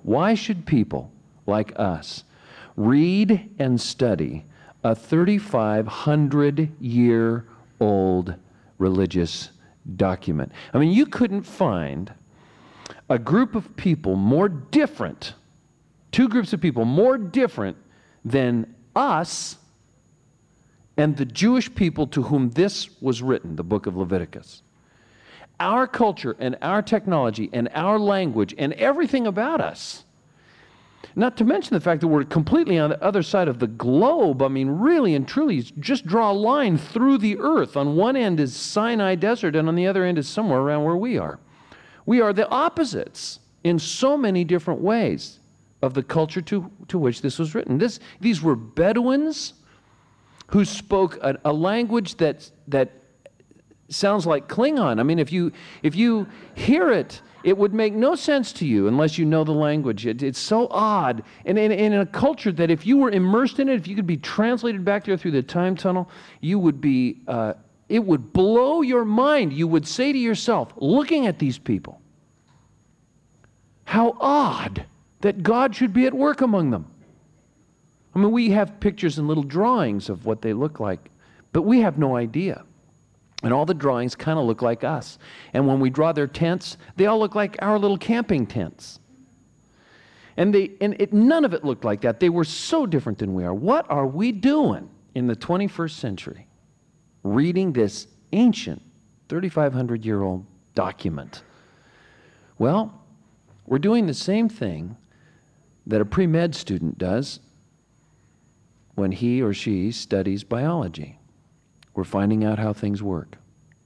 Why should people like us read and study a 3,500-year-old religious document? I mean, you couldn't find a group of people more different, two groups of people more different than us and the Jewish people to whom this was written, the book of Leviticus. Our culture and our technology and our language and everything about us. Not to mention the fact that we're completely on the other side of the globe. I mean, really and truly, just draw a line through the earth. On one end is Sinai Desert, and on the other end is somewhere around where we are. We are the opposites in so many different ways of the culture to which this was written. These were Bedouins who spoke a language that sounds like Klingon. I mean, if you hear it, it would make no sense to you unless you know the language. It's so odd. And in a culture that if you were immersed in it, if you could be translated back there through the time tunnel, you would be, it would blow your mind. You would say to yourself, looking at these people, how odd that God should be at work among them. I mean, we have pictures and little drawings of what they look like, but we have no idea. And all the drawings kind of look like us. And when we draw their tents, they all look like our little camping tents. And none of it looked like that. They were so different than we are. What are we doing in the 21st century reading this ancient 3,500-year-old document? Well, we're doing the same thing that a pre-med student does when he or she studies biology. We're finding out how things work.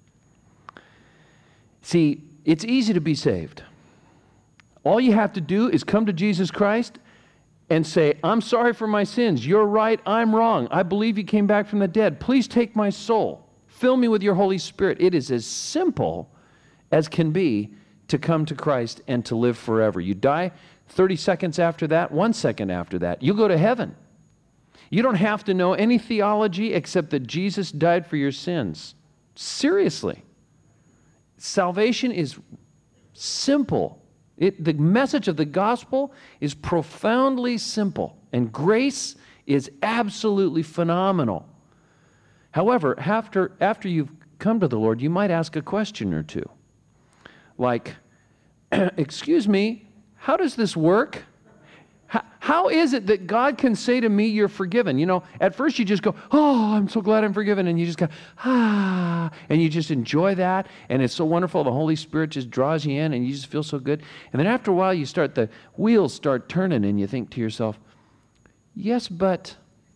See, it's easy to be saved. All you have to do is come to Jesus Christ and say, I'm sorry for my sins. You're right, I'm wrong. I believe you came back from the dead. Please take my soul. Fill me with your Holy Spirit. It is as simple as can be to come to Christ and to live forever. You die 30 seconds after that, 1 second after that, you'll go to heaven. You don't have to know any theology except that Jesus died for your sins. Seriously. Salvation is simple. The message of the gospel is profoundly simple, and grace is absolutely phenomenal. However, after you've come to the Lord, you might ask a question or two. Like, excuse me, how does this work? How is it that God can say to me, you're forgiven? You know, at first you just go, oh, I'm so glad I'm forgiven. And you just go, and you just enjoy that. And it's so wonderful. The Holy Spirit just draws you in and you just feel so good. And then after a while, the wheels start turning and you think to yourself, yes, but,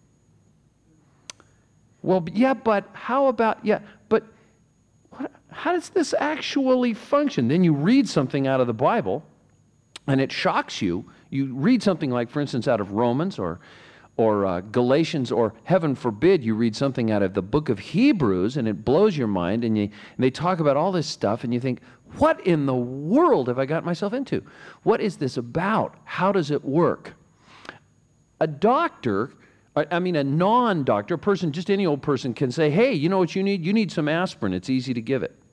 well, yeah, but how about, yeah, but how does this actually function? Then you read something out of the Bible and it shocks you. You read something like, for instance, out of Romans or Galatians, or heaven forbid, you read something out of the book of Hebrews, and it blows your mind, and they talk about all this stuff, and you think, what in the world have I got myself into? What is this about? How does it work? A doctor, a non-doctor, a person, just any old person can say, hey, you know what you need? You need some aspirin. It's easy to give it.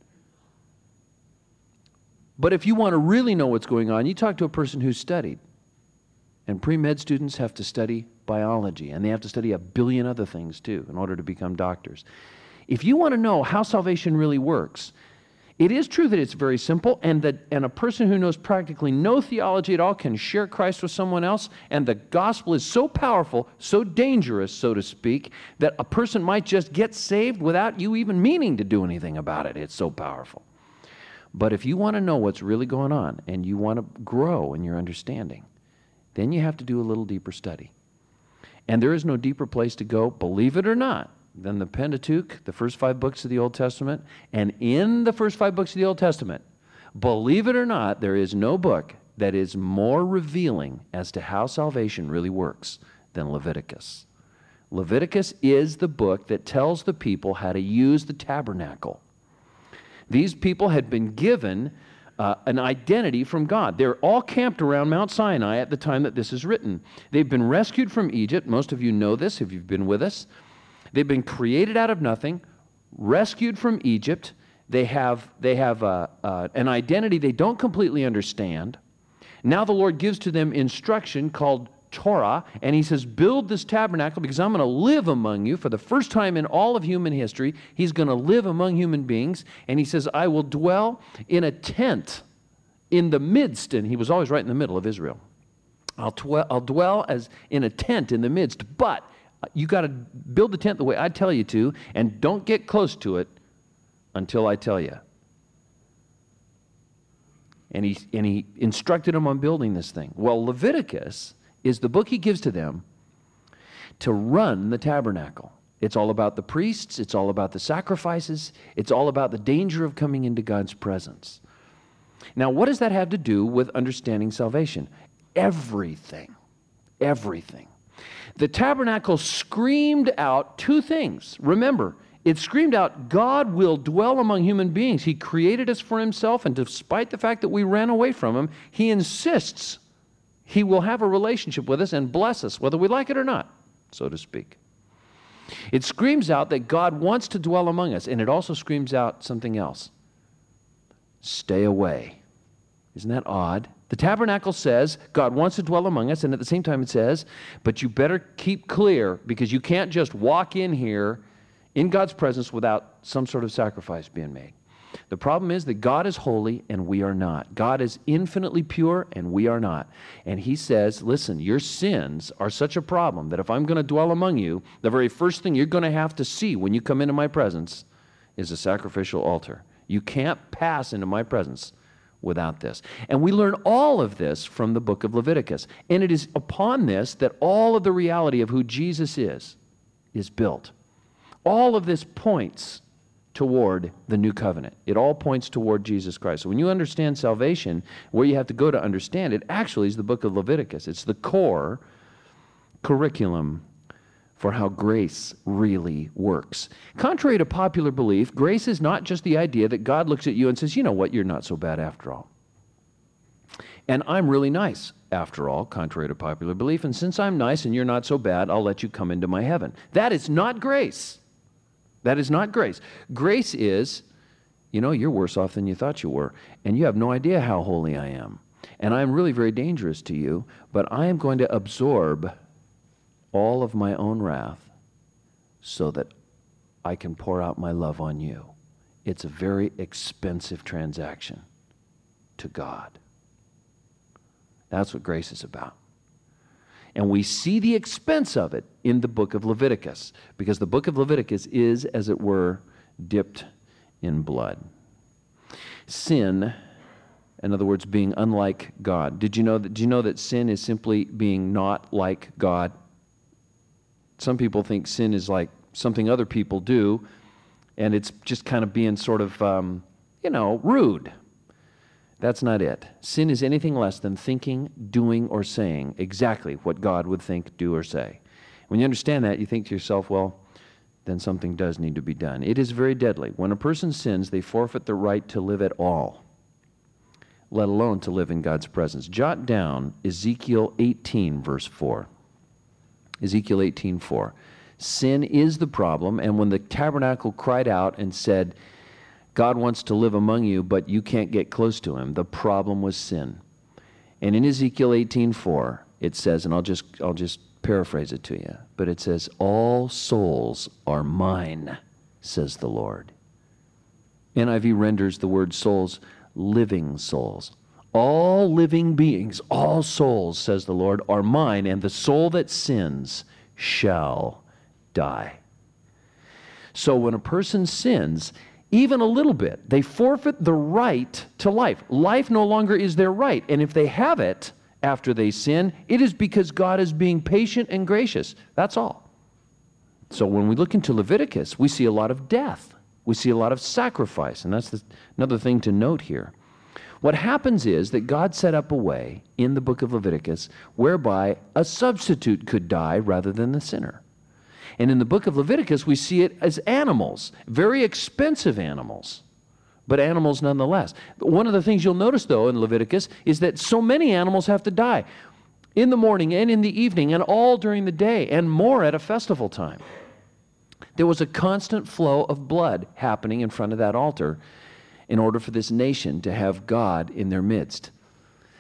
But if you want to really know what's going on, you talk to a person who's studied. And pre-med students have to study biology, and they have to study 1 billion other things too in order to become doctors. If you want to know how salvation really works, it is true that it's very simple, and a person who knows practically no theology at all can share Christ with someone else, and the gospel is so powerful, so dangerous, so to speak, that a person might just get saved without you even meaning to do anything about it. It's so powerful. But if you want to know what's really going on, and you want to grow in your understanding, then you have to do a little deeper study. And there is no deeper place to go, believe it or not, than the Pentateuch, the first 5 books of the Old Testament. And in the first 5 books of the Old Testament, believe it or not, there is no book that is more revealing as to how salvation really works than Leviticus. Leviticus is the book that tells the people how to use the tabernacle. These people had been given an identity from God. They're all camped around Mount Sinai at the time that this is written. They've been rescued from Egypt. Most of you know this if you've been with us. They've been created out of nothing, rescued from Egypt. They have an identity they don't completely understand. Now the Lord gives to them instruction called Torah, and he says, build this tabernacle because I'm going to live among you. For the first time in all of human history, he's going to live among human beings. And he says, I will dwell in a tent in the midst, and he was always right in the middle of Israel. I'll dwell as in a tent in the midst, but you got to build the tent the way I tell you to, and don't get close to it until I tell you. And he instructed them on building this thing. Well, Leviticus is the book he gives to them to run the tabernacle. It's all about the priests. It's all about the sacrifices. It's all about the danger of coming into God's presence. Now, what does that have to do with understanding salvation? Everything. Everything. The tabernacle screamed out two things. Remember, it screamed out, God will dwell among human beings. He created us for himself, and despite the fact that we ran away from him, he insists he will have a relationship with us and bless us, whether we like it or not, so to speak. It screams out that God wants to dwell among us, and it also screams out something else. Stay away. Isn't that odd? The tabernacle says God wants to dwell among us, and at the same time it says, but you better keep clear because you can't just walk in here in God's presence without some sort of sacrifice being made. The problem is that God is holy and we are not. God is infinitely pure and we are not. And he says, listen, your sins are such a problem that if I'm going to dwell among you, the very first thing you're going to have to see when you come into my presence is a sacrificial altar. You can't pass into my presence without this. And we learn all of this from the book of Leviticus. And it is upon this that all of the reality of who Jesus is built. All of this points toward the new covenant. It all points toward Jesus Christ. So when you understand salvation, where you have to go to understand it actually is the book of Leviticus. It's the core curriculum for how grace really works. Contrary to popular belief, grace is not just the idea that God looks at you and says, you know what, you're not so bad after all. And I'm really nice after all, contrary to popular belief, and since I'm nice and you're not so bad, I'll let you come into my heaven. That is not grace. That is not grace. Grace is, you know, you're worse off than you thought you were, and you have no idea how holy I am. And I'm really very dangerous to you, but I am going to absorb all of my own wrath so that I can pour out my love on you. It's a very expensive transaction to God. That's what grace is about. And we see the expense of it in the book of Leviticus, because the book of Leviticus is, as it were, dipped in blood. Sin, in other words, being unlike God. Do you know that sin is simply being not like God? Some people think sin is like something other people do, and it's just kind of being sort of, rude. That's not it. Sin is anything less than thinking, doing, or saying exactly what God would think, do, or say. When you understand that, you think to yourself, well, then something does need to be done. It is very deadly. When a person sins, they forfeit the right to live at all, let alone to live in God's presence. Jot down Ezekiel 18, verse 4. Ezekiel 18:4. Sin is the problem, and when the tabernacle cried out and said, God wants to live among you, but you can't get close to him, the problem was sin. And in Ezekiel 18:4, it says, and I'll just paraphrase it to you, but it says, all souls are mine, says the Lord. NIV renders the word souls, living souls. All living beings, all souls, says the Lord, are mine, and the soul that sins shall die. So when a person sins, even a little bit, they forfeit the right to life. Life no longer is their right, and if they have it after they sin, it is because God is being patient and gracious. That's all. So when we look into Leviticus, we see a lot of death. We see a lot of sacrifice, and that's another thing to note here. What happens is that God set up a way in the book of Leviticus whereby a substitute could die rather than the sinner. And in the book of Leviticus, we see it as animals, very expensive animals, but animals nonetheless. One of the things you'll notice, though, in Leviticus is that so many animals have to die in the morning and in the evening and all during the day and more at a festival time. There was a constant flow of blood happening in front of that altar in order for this nation to have God in their midst.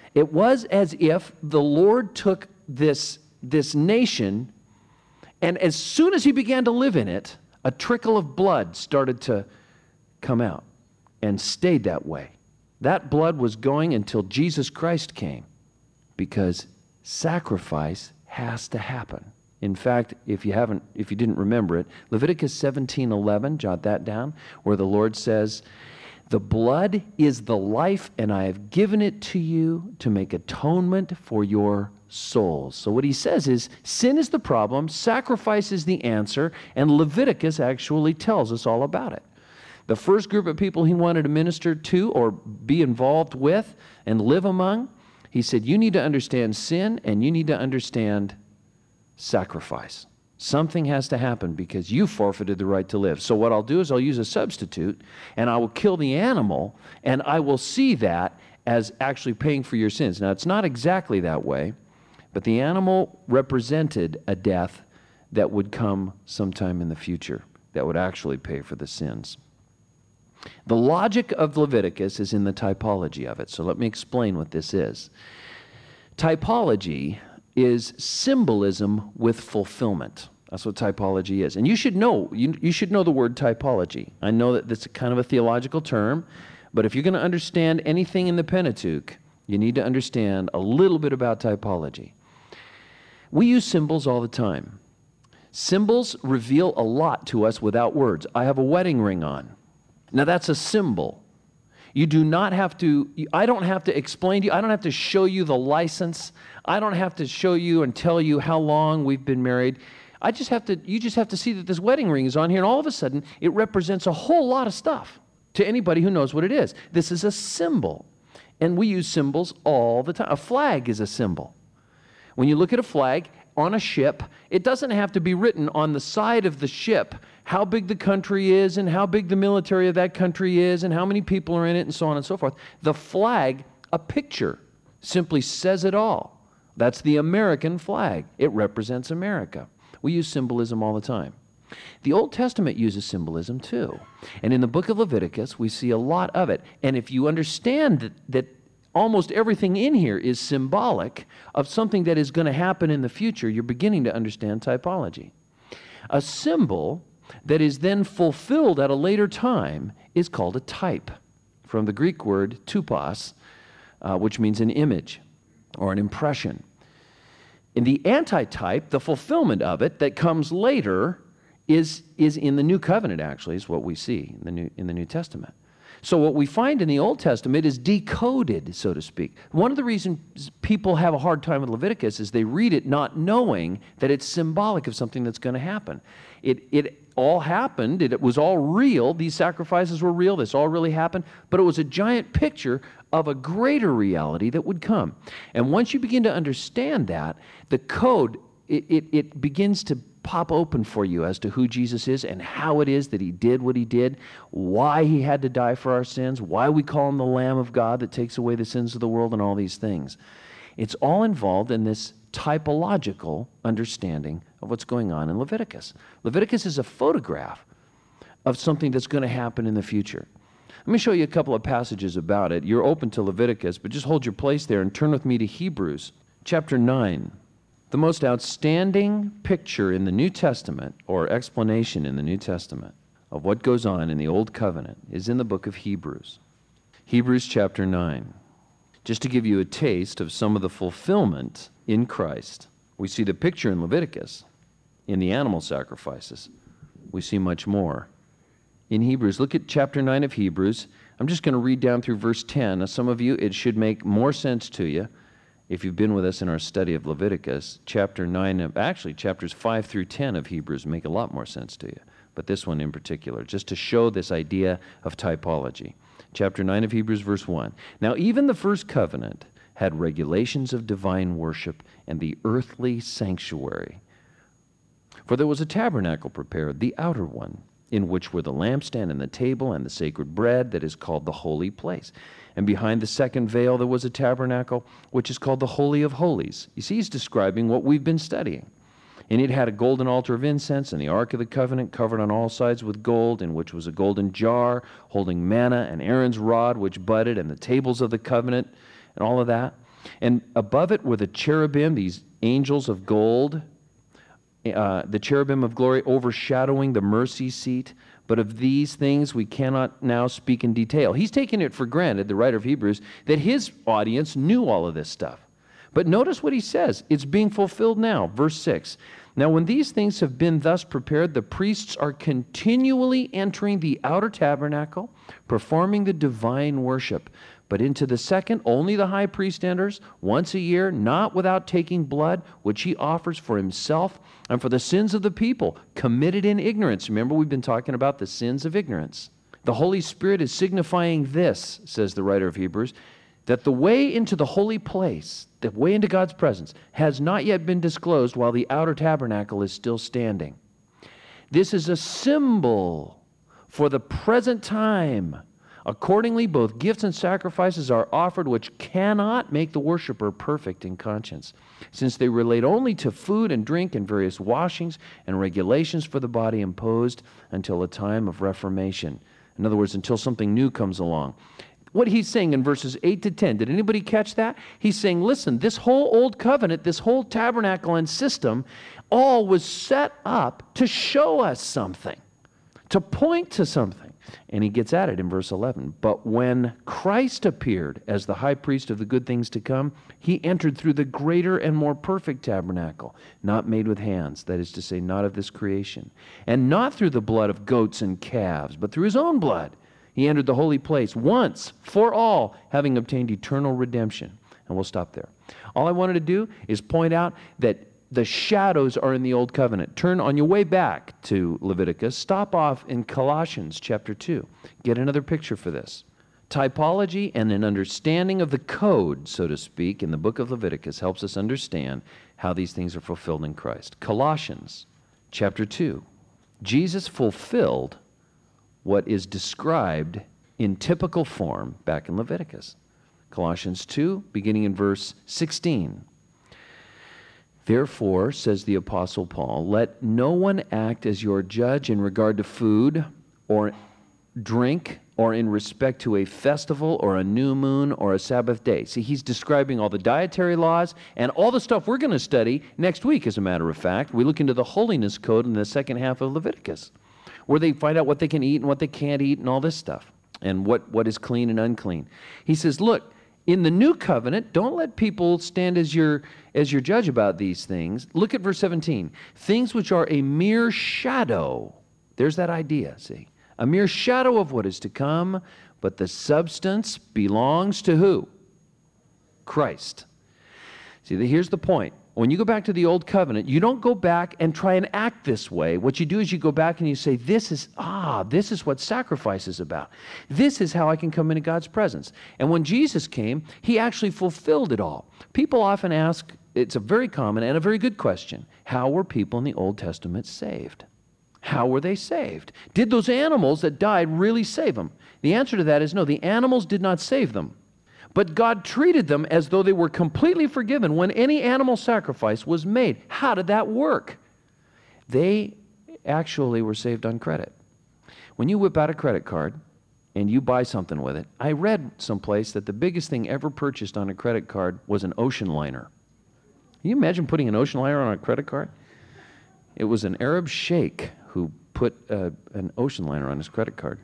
It was as if the Lord took this nation, and as soon as he began to live in it, a trickle of blood started to come out and stayed that way. That blood was going until Jesus Christ came, because sacrifice has to happen. In fact, if you didn't remember it, Leviticus 17:11, jot that down, where the Lord says, "The blood is the life, and I have given it to you to make atonement for your souls." So what he says is, sin is the problem, sacrifice is the answer, and Leviticus actually tells us all about it. The first group of people he wanted to minister to or be involved with and live among, he said, you need to understand sin and you need to understand sacrifice. Something has to happen because you forfeited the right to live. So what I'll do is I'll use a substitute and I will kill the animal, and I will see that as actually paying for your sins. Now, it's not exactly that way, but the animal represented a death that would come sometime in the future that would actually pay for the sins. The logic of Leviticus is in the typology of it. So let me explain what this is. Typology is symbolism with fulfillment. That's what typology is. And you should know, you should know the word typology. I know that this is kind of a theological term, but if you're going to understand anything in the Pentateuch, you need to understand a little bit about typology. We use symbols all the time. Symbols reveal a lot to us without words. I have a wedding ring on. Now that's a symbol. You do not have to, I don't have to explain to you, I don't have to show you the license. I don't have to show you and tell you how long we've been married. You just have to see that this wedding ring is on here, and all of a sudden it represents a whole lot of stuff to anybody who knows what it is. This is a symbol, and we use symbols all the time. A flag is a symbol. When you look at a flag on a ship, it doesn't have to be written on the side of the ship how big the country is and how big the military of that country is and how many people are in it and so on and so forth. The flag, a picture, simply says it all. That's the American flag. It represents America. We use symbolism all the time. The Old Testament uses symbolism too. And in the book of Leviticus, we see a lot of it. And if you understand that almost everything in here is symbolic of something that is going to happen in the future, you're beginning to understand typology. A symbol that is then fulfilled at a later time is called a type, from the Greek word tupos, which means an image or an impression. In the antitype, the fulfillment of it that comes later is in the New Covenant, actually, is what we see in the New Testament. So what we find in the Old Testament is decoded, so to speak. One of the reasons people have a hard time with Leviticus is they read it not knowing that it's symbolic of something that's going to happen. It all happened. It was all real. These sacrifices were real. This all really happened. But it was a giant picture of a greater reality that would come. And once you begin to understand that, the code, it begins to pop open for you as to who Jesus is and how it is that he did what he did, why he had to die for our sins, why we call him the Lamb of God that takes away the sins of the world, and all these things. It's all involved in this typological understanding of what's going on in Leviticus. Leviticus is a photograph of something that's going to happen in the future. Let me show you a couple of passages about it. You're open to Leviticus, but just hold your place there and turn with me to Hebrews chapter 9. The most outstanding picture in the New Testament, or explanation in the New Testament, of what goes on in the Old Covenant is in the book of Hebrews. Hebrews chapter 9. Just to give you a taste of some of the fulfillment in Christ. We see the picture in Leviticus, in the animal sacrifices. We see much more in Hebrews. Look at chapter 9 of Hebrews. I'm just going to read down through verse 10. Now, some of you, it should make more sense to you if you've been with us in our study of Leviticus. Chapter 9, actually chapters 5 through 10 of Hebrews make a lot more sense to you. But this one in particular, just to show this idea of typology. Chapter 9 of Hebrews, verse 1. Now even the first covenant had regulations of divine worship and the earthly sanctuary. For there was a tabernacle prepared, the outer one, in which were the lampstand and the table and the sacred bread that is called the holy place. And behind the second veil there was a tabernacle, which is called the Holy of Holies. You see, he's describing what we've been studying. And it had a golden altar of incense, and the Ark of the Covenant covered on all sides with gold, in which was a golden jar holding manna, and Aaron's rod which budded, and the tables of the covenant, and all of that. And above it were the cherubim, these angels of gold, the cherubim of glory overshadowing the mercy seat. But of these things we cannot now speak in detail. He's taking it for granted, the writer of Hebrews, that his audience knew all of this stuff. But notice what he says. It's being fulfilled now. Verse 6. Now when these things have been thus prepared, the priests are continually entering the outer tabernacle, performing the divine worship. But into the second, only the high priest enters once a year, not without taking blood, which he offers for himself and for the sins of the people committed in ignorance. Remember, we've been talking about the sins of ignorance. The Holy Spirit is signifying this, says the writer of Hebrews, that the way into the holy place, the way into God's presence, has not yet been disclosed while the outer tabernacle is still standing. This is a symbol for the present time. Accordingly, both gifts and sacrifices are offered which cannot make the worshiper perfect in conscience, since they relate only to food and drink and various washings and regulations for the body imposed until a time of reformation. In other words, until something new comes along. What he's saying in verses 8 to 10, did anybody catch that? He's saying, listen, this whole old covenant, this whole tabernacle and system, all was set up to show us something, to point to something. And he gets at it in verse 11. But when Christ appeared as the high priest of the good things to come, he entered through the greater and more perfect tabernacle, not made with hands, that is to say, not of this creation, and not through the blood of goats and calves, but through his own blood. He entered the holy place once for all, having obtained eternal redemption. And we'll stop there. All I wanted to do is point out that the shadows are in the Old Covenant. Turn on your way back to Leviticus. Stop off in Colossians chapter 2. Get another picture for this. Typology and an understanding of the code, so to speak, in the book of Leviticus helps us understand how these things are fulfilled in Christ. Colossians chapter 2. Jesus fulfilled what is described in typical form back in Leviticus. Colossians 2, beginning in verse 16. Therefore, says the Apostle Paul, let no one act as your judge in regard to food or drink or in respect to a festival or a new moon or a Sabbath day. See, he's describing all the dietary laws and all the stuff we're going to study next week, as a matter of fact. We look into the holiness code in the second half of Leviticus, where they find out what they can eat and what they can't eat and all this stuff, and what is clean and unclean. He says, look, in the new covenant, don't let people stand as your judge about these things. Look at verse 17. Things which are a mere shadow. There's that idea, see? A mere shadow of what is to come, but the substance belongs to who? Christ. See, here's the point. When you go back to the Old Covenant, you don't go back and try and act this way. What you do is you go back and you say, this is what sacrifice is about. This is how I can come into God's presence. And when Jesus came, he actually fulfilled it all. People often ask, it's a very common and a very good question, how were people in the Old Testament saved? How were they saved? Did those animals that died really save them? The answer to that is no, the animals did not save them. But God treated them as though they were completely forgiven when any animal sacrifice was made. How did that work? They actually were saved on credit. When you whip out a credit card and you buy something with it, I read someplace that the biggest thing ever purchased on a credit card was an ocean liner. Can you imagine putting an ocean liner on a credit card? It was an Arab sheikh who put an ocean liner on his credit card.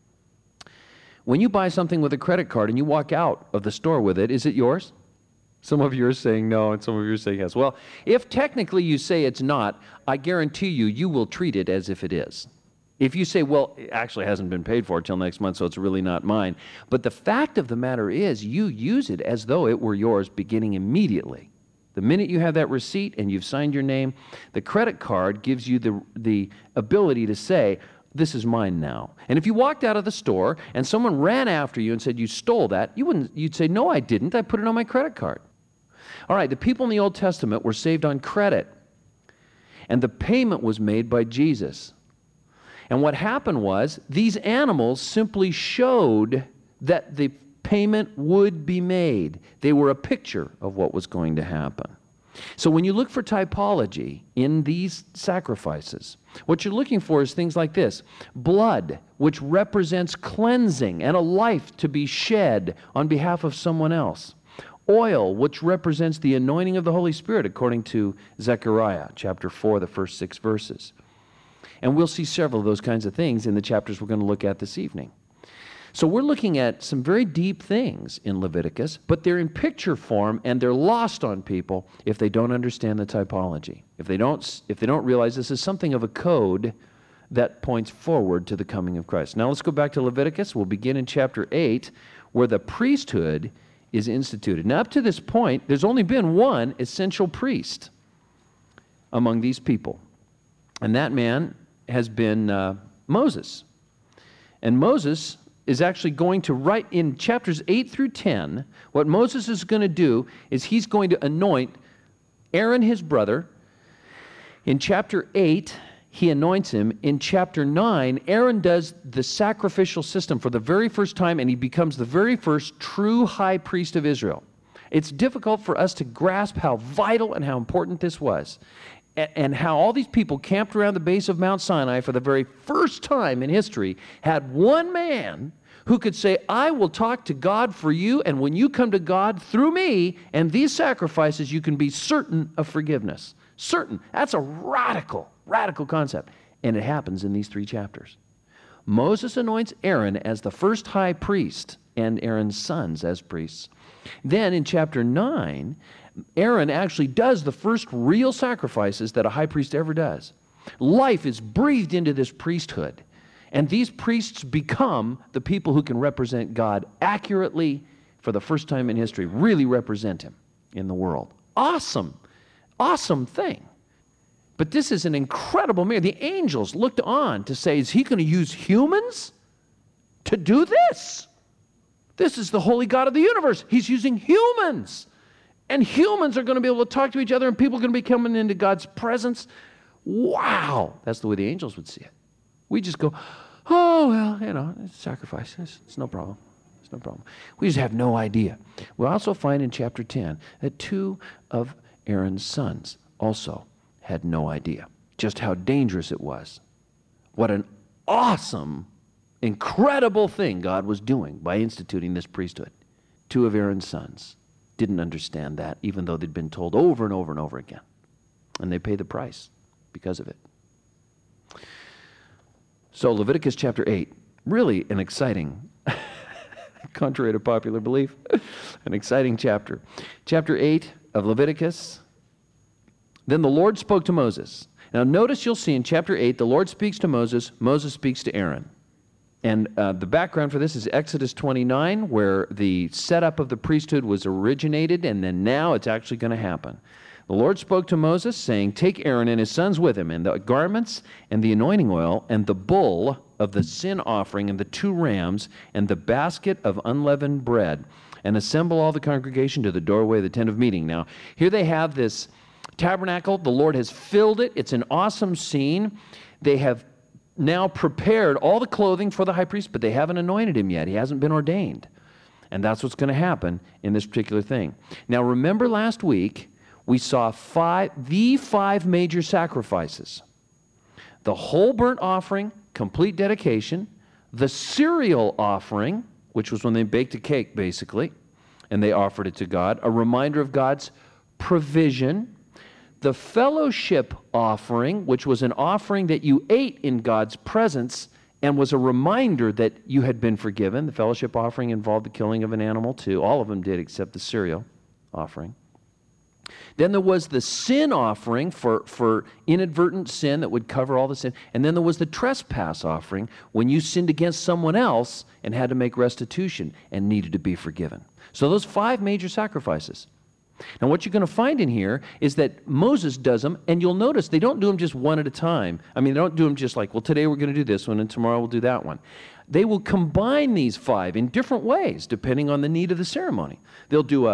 When you buy something with a credit card and you walk out of the store with it, is it yours? Some of you are saying no, and some of you are saying yes. Well, if technically you say it's not, I guarantee you will treat it as if it is. If you say, well, it actually hasn't been paid for till next month, so it's really not mine. But the fact of the matter is, you use it as though it were yours beginning immediately. The minute you have that receipt and you've signed your name, the credit card gives you the ability to say, this is mine now. And if you walked out of the store and someone ran after you and said you stole that, you'd say, no, I didn't. I put it on my credit card. All right, the people in the Old Testament were saved on credit, and the payment was made by Jesus. And what happened was, these animals simply showed that the payment would be made. They were a picture of what was going to happen. So when you look for typology in these sacrifices, what you're looking for is things like this. Blood, which represents cleansing and a life to be shed on behalf of someone else. Oil, which represents the anointing of the Holy Spirit, according to Zechariah, chapter 4, the first 6 verses. And we'll see several of those kinds of things in the chapters we're going to look at this evening. So we're looking at some very deep things in Leviticus, but they're in picture form, and they're lost on people if they don't understand the typology. If they don't realize this is something of a code that points forward to the coming of Christ. Now let's go back to Leviticus. We'll begin in chapter 8, where the priesthood is instituted. Now up to this point, there's only been one essential priest among these people, and that man has been Moses. And Moses is actually going to write in chapters 8 through 10, what Moses is going to do is he's going to anoint Aaron, his brother. In chapter 8, he anoints him. In chapter 9, Aaron does the sacrificial system for the very first time, and he becomes the very first true high priest of Israel. It's difficult for us to grasp how vital and how important this was, and how all these people camped around the base of Mount Sinai for the very first time in history had one man who could say, I will talk to God for you, and when you come to God through me and these sacrifices, you can be certain of forgiveness. Certain. That's a radical concept. And it happens in these 3 chapters. Moses anoints Aaron as the first high priest and Aaron's sons as priests. Then in chapter 9, Aaron actually does the first real sacrifices that a high priest ever does. Life is breathed into this priesthood. And these priests become the people who can represent God accurately for the first time in history, really represent him in the world. Awesome thing. But this is an incredible miracle. The angels looked on to say, is he going to use humans to do this? This is the holy God of the universe. He's using humans. And humans are going to be able to talk to each other, and people are going to be coming into God's presence. Wow. That's the way the angels would see it. We just go, oh, well, it's sacrifice. It's no problem. It's no problem. We just have no idea. We also find in chapter 10 that 2 of Aaron's sons also had no idea just how dangerous it was. What an awesome, incredible thing God was doing by instituting this priesthood. 2 of Aaron's sons didn't understand that, even though they'd been told over and over and over again. And they paid the price because of it. So Leviticus chapter 8, really an exciting, contrary to popular belief, an exciting chapter. Chapter 8 of Leviticus. Then the Lord spoke to Moses. Now notice you'll see in chapter 8, the Lord speaks to Moses, Moses speaks to Aaron. And the background for this is Exodus 29, where the setup of the priesthood was originated, and then now it's actually going to happen. The Lord spoke to Moses, saying, take Aaron and his sons with him, and the garments, and the anointing oil, and the bull of the sin offering, and the 2 rams, and the basket of unleavened bread, and assemble all the congregation to the doorway of the tent of meeting. Now, here they have this tabernacle. The Lord has filled it. It's an awesome scene. They have now prepared all the clothing for the high priest, but they haven't anointed him yet. He hasn't been ordained. And that's what's going to happen in this particular thing. Now, remember last week, we saw the five major sacrifices. The whole burnt offering, complete dedication, the cereal offering, which was when they baked a cake, basically, and they offered it to God, a reminder of God's provision, the fellowship offering, which was an offering that you ate in God's presence and was a reminder that you had been forgiven. The fellowship offering involved the killing of an animal too. All of them did except the cereal offering. Then there was the sin offering for inadvertent sin that would cover all the sin. And then there was the trespass offering when you sinned against someone else and had to make restitution and needed to be forgiven. So those five major sacrifices. Now what you're going to find in here is that Moses does them, and you'll notice they don't do them just one at a time. I mean, they don't do them just like, well, today we're going to do this one and tomorrow we'll do that one. They will combine these five in different ways depending on the need of the ceremony. They'll do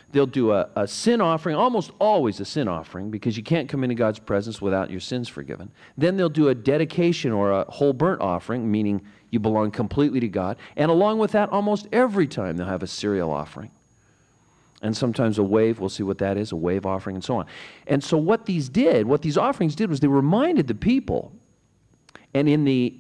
a sin offering, almost always a sin offering, because you can't come into God's presence without your sins forgiven. Then they'll do a dedication or a whole burnt offering, meaning you belong completely to God. And along with that, almost every time they'll have a cereal offering. And sometimes a wave, we'll see what that is, a wave offering and so on. And so what these offerings did was they reminded the people, and in the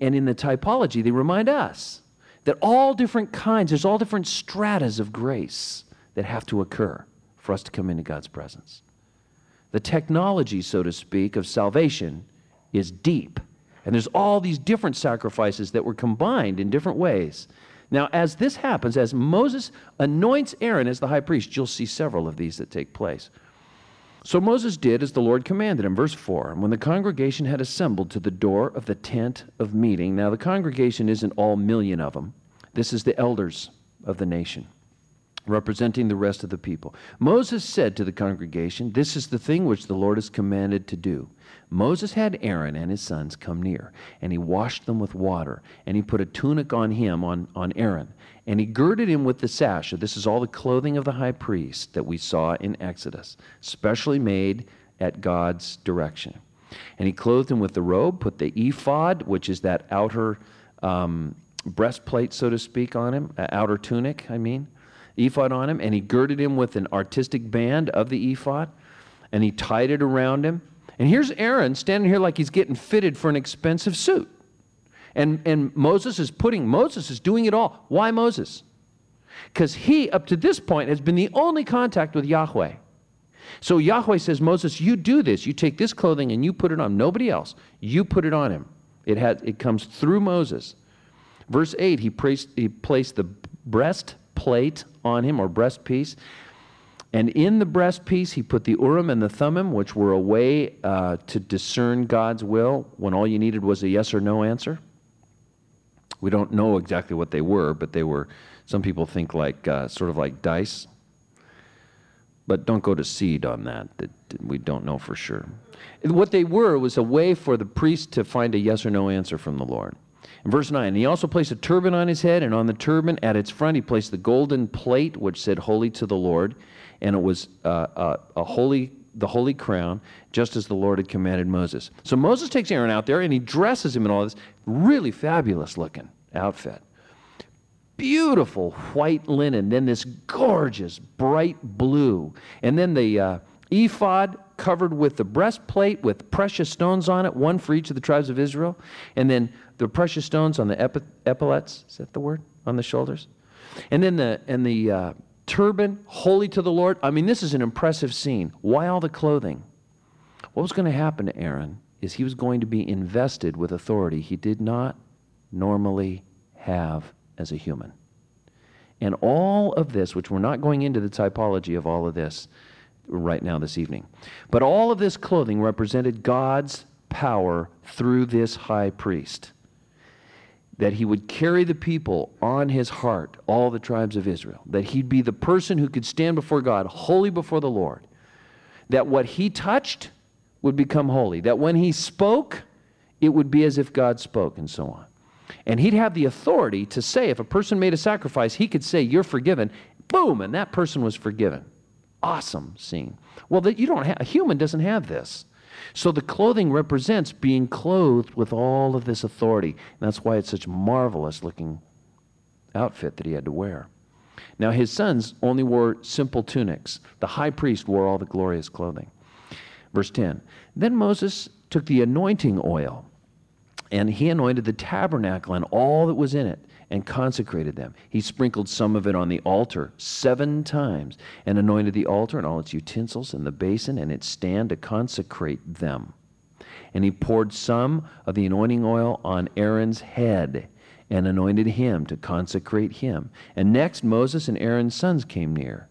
typology, they remind us that all different kinds, there's all different stratas of grace that have to occur for us to come into God's presence. The technology, so to speak, of salvation is deep. And there's all these different sacrifices that were combined in different ways. Now, as this happens, as Moses anoints Aaron as the high priest, you'll see several of these that take place. So Moses did as the Lord commanded him. Verse 4, and when the congregation had assembled to the door of the tent of meeting. Now, the congregation isn't all million of them. This is the elders of the nation, representing the rest of the people. Moses said to the congregation, this is the thing which the Lord has commanded to do. Moses had Aaron and his sons come near, and he washed them with water, and he put a tunic on him, on Aaron, and he girded him with the sash. So this is all the clothing of the high priest that we saw in Exodus, specially made at God's direction. And he clothed him with the robe, put the ephod, which is that outer breastplate, so to speak, on him, outer tunic, ephod on him, and he girded him with an artistic band of the ephod, and he tied it around him. And here's Aaron standing here like he's getting fitted for an expensive suit. And Moses is doing it all. Why Moses? Because he, up to this point, has been the only contact with Yahweh. So Yahweh says, Moses, you do this. You take this clothing and you put it on nobody else. You put it on him. It comes through Moses. Verse 8, he placed the breastplate on him, or breastpiece. And in the breastpiece, he put the Urim and the Thummim, which were a way to discern God's will when all you needed was a yes or no answer. We don't know exactly what they were, but they were, some people think like sort of like dice. But don't go to seed on that. We don't know for sure. What they were was a way for the priest to find a yes or no answer from the Lord. In verse 9, he also placed a turban on his head, and on the turban at its front he placed the golden plate, which said, Holy to the Lord. And it was the holy crown, just as the Lord had commanded Moses. So Moses takes Aaron out there, and he dresses him in all this really fabulous looking outfit. Beautiful white linen, then this gorgeous bright blue. And then the ephod covered with the breastplate with precious stones on it, one for each of the tribes of Israel. And then the precious stones on the epaulets, is that the word? On the shoulders. And then the turban, holy to the Lord. This is an impressive scene. Why all the clothing? What was going to happen to Aaron is he was going to be invested with authority he did not normally have as a human. And all of this, which we're not going into the typology of all of this right now this evening, but all of this clothing represented God's power through this high priest, that he would carry the people on his heart, all the tribes of Israel, that he'd be the person who could stand before God, holy before the Lord, that what he touched would become holy, that when he spoke, it would be as if God spoke, and so on. And he'd have the authority to say, if a person made a sacrifice, he could say, you're forgiven, boom, and that person was forgiven. Awesome scene. Well, a human doesn't have this. So the clothing represents being clothed with all of this authority. And that's why it's such a marvelous looking outfit that he had to wear. Now his sons only wore simple tunics. The high priest wore all the glorious clothing. Verse 10, then Moses took the anointing oil, and he anointed the tabernacle and all that was in it, and consecrated them. He sprinkled some of it on the altar 7 times, and anointed the altar and all its utensils and the basin and its stand to consecrate them. And he poured some of the anointing oil on Aaron's head, and anointed him to consecrate him. And next Moses and Aaron's sons came near.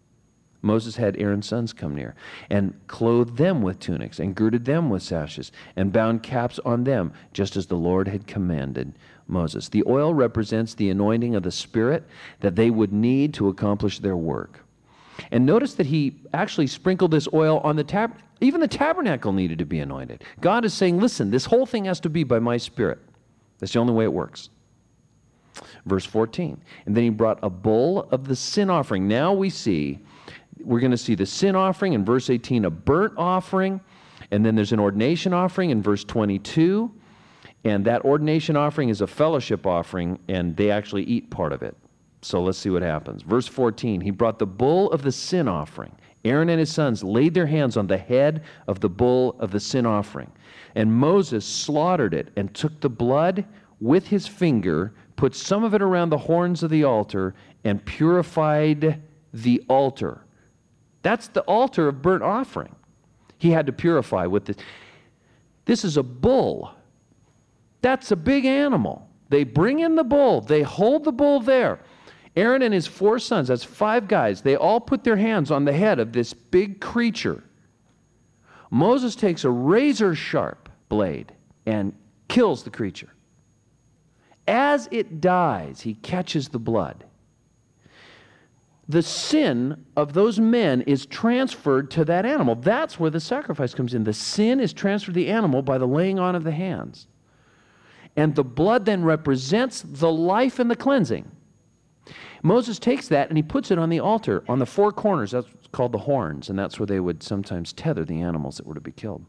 Moses had Aaron's sons come near, and clothed them with tunics, and girded them with sashes, and bound caps on them, just as the Lord had commanded Moses. The oil represents the anointing of the Spirit that they would need to accomplish their work. And notice that he actually sprinkled this oil on the tabernacle. Even the tabernacle needed to be anointed. God is saying, listen, this whole thing has to be by my Spirit. That's the only way it works. Verse 14, and then he brought a bull of the sin offering. Now we're going to see the sin offering in verse 18, a burnt offering, and then there's an ordination offering in verse 22, and that ordination offering is a fellowship offering, and they actually eat part of it. So let's see what happens. Verse 14, he brought the bull of the sin offering. Aaron and his sons laid their hands on the head of the bull of the sin offering, and Moses slaughtered it and took the blood with his finger, put some of it around the horns of the altar, and purified the altar. That's the altar of burnt offering. He had to purify with this. This is a bull. That's a big animal. They bring in the bull. They hold the bull there. Aaron and his 4 sons, that's 5 guys, they all put their hands on the head of this big creature. Moses takes a razor-sharp blade and kills the creature. As it dies, he catches the blood. The sin of those men is transferred to that animal. That's where the sacrifice comes in. The sin is transferred to the animal by the laying on of the hands. And the blood then represents the life and the cleansing. Moses takes that and he puts it on the altar, on the 4 corners. That's called the horns, and that's where they would sometimes tether the animals that were to be killed.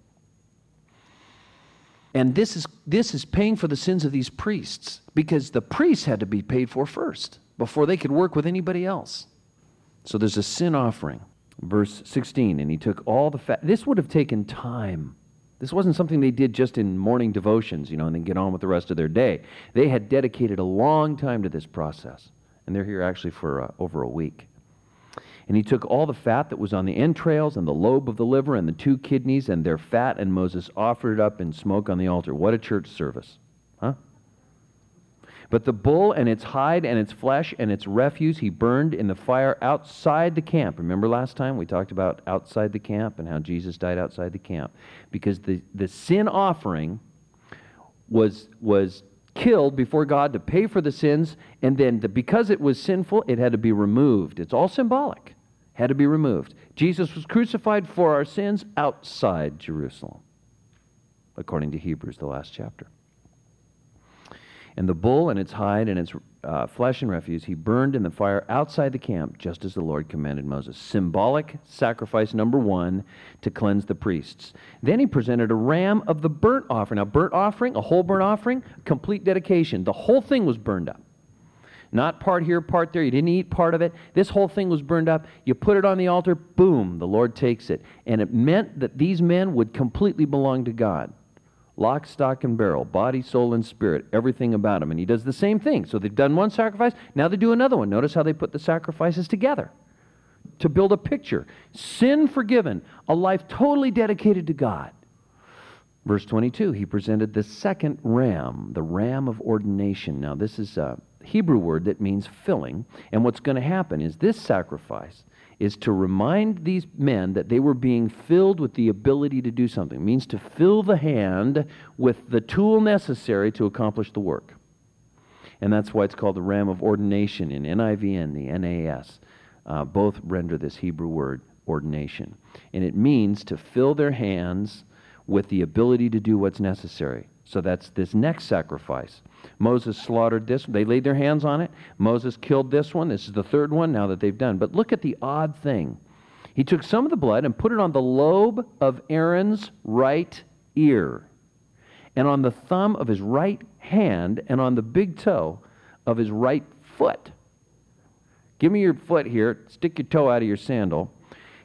And this is paying for the sins of these priests, because the priests had to be paid for first before they could work with anybody else. So there's a sin offering. Verse 16, and he took all the fat. This would have taken time. This wasn't something they did just in morning devotions, and then get on with the rest of their day. They had dedicated a long time to this process. And they're here actually for over a week. And he took all the fat that was on the entrails and the lobe of the liver and the 2 kidneys and their fat, and Moses offered it up in smoke on the altar. What a church service. Huh? But the bull and its hide and its flesh and its refuse he burned in the fire outside the camp. Remember last time we talked about outside the camp and how Jesus died outside the camp? Because the sin offering was killed before God to pay for the sins, and then because it was sinful, it had to be removed. It's all symbolic. Had to be removed. Jesus was crucified for our sins outside Jerusalem, according to Hebrews, the last chapter. And the bull and its hide and its flesh and refuse he burned in the fire outside the camp, just as the Lord commanded Moses. Symbolic sacrifice number 1 to cleanse the priests. Then he presented a ram of the burnt offering. Now, burnt offering, a whole burnt offering, complete dedication. The whole thing was burned up. Not part here, part there. You didn't eat part of it. This whole thing was burned up. You put it on the altar, boom, the Lord takes it. And it meant that these men would completely belong to God. Lock, stock, and barrel, body, soul, and spirit, everything about him. And he does the same thing. So they've done one sacrifice, now they do another one. Notice how they put the sacrifices together to build a picture. Sin forgiven, a life totally dedicated to God. Verse 22, he presented the second ram, the ram of ordination. Now this is a Hebrew word that means filling. And what's going to happen is this sacrifice is to remind these men that they were being filled with the ability to do something. It means to fill the hand with the tool necessary to accomplish the work. And that's why it's called the ram of ordination in NIV and the NAS. Both render this Hebrew word ordination. And it means to fill their hands with the ability to do what's necessary. So that's this next sacrifice. Moses slaughtered this. They laid their hands on it. Moses killed this one. This is the 3rd one now that they've done. But look at the odd thing. He took some of the blood and put it on the lobe of Aaron's right ear, and on the thumb of his right hand, and on the big toe of his right foot. Give me your foot here. Stick your toe out of your sandal.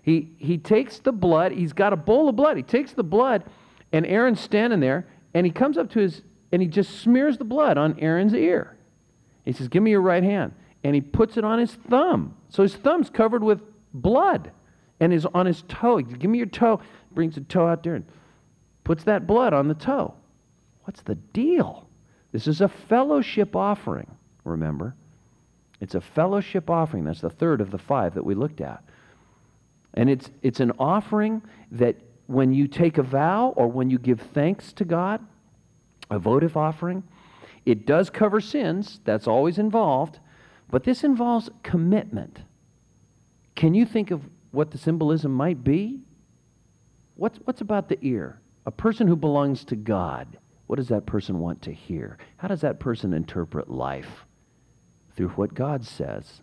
He takes the blood. He's got a bowl of blood. He takes the blood, and Aaron's standing there, and he comes up to his, and he just smears the blood on Aaron's ear. He says, give me your right hand. And he puts it on his thumb. So his thumb's covered with blood. And is on his toe. Give me your toe. Brings the toe out there and puts that blood on the toe. What's the deal? This is a fellowship offering, remember? It's a fellowship offering. That's the 3rd of the 5 that we looked at. And it's an offering that when you take a vow or when you give thanks to God, a votive offering, it does cover sins. That's always involved. But this involves commitment. Can you think of what the symbolism might be? What's about the ear? A person who belongs to God. What does that person want to hear? How does that person interpret life? Through what God says.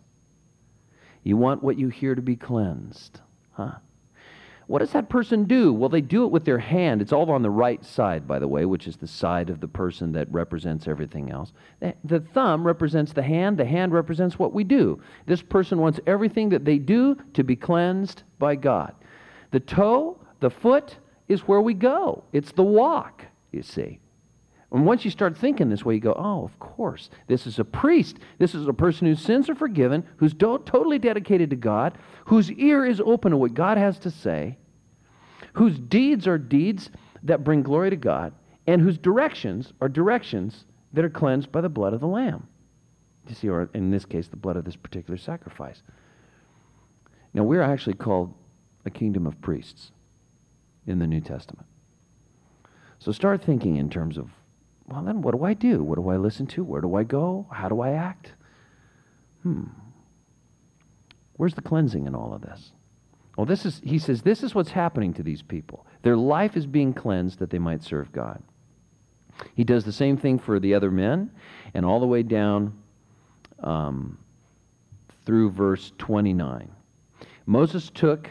You want what you hear to be cleansed. Huh? What does that person do? Well, they do it with their hand. It's all on the right side, by the way, which is the side of the person that represents everything else. The thumb represents the hand represents what we do. This person wants everything that they do to be cleansed by God. The toe, the foot, is where we go. It's the walk, you see. And once you start thinking this way, you go, oh, of course, this is a priest. This is a person whose sins are forgiven, who's totally dedicated to God, whose ear is open to what God has to say, whose deeds are deeds that bring glory to God, and whose directions are directions that are cleansed by the blood of the Lamb. You see, or in this case, the blood of this particular sacrifice. Now, we're actually called a kingdom of priests in the New Testament. So start thinking in terms of, well, then what do I do? What do I listen to? Where do I go? How do I act? Where's the cleansing in all of this? Well, he says, this is what's happening to these people. Their life is being cleansed that they might serve God. He does the same thing for the other men, and all the way down through verse 29. Moses took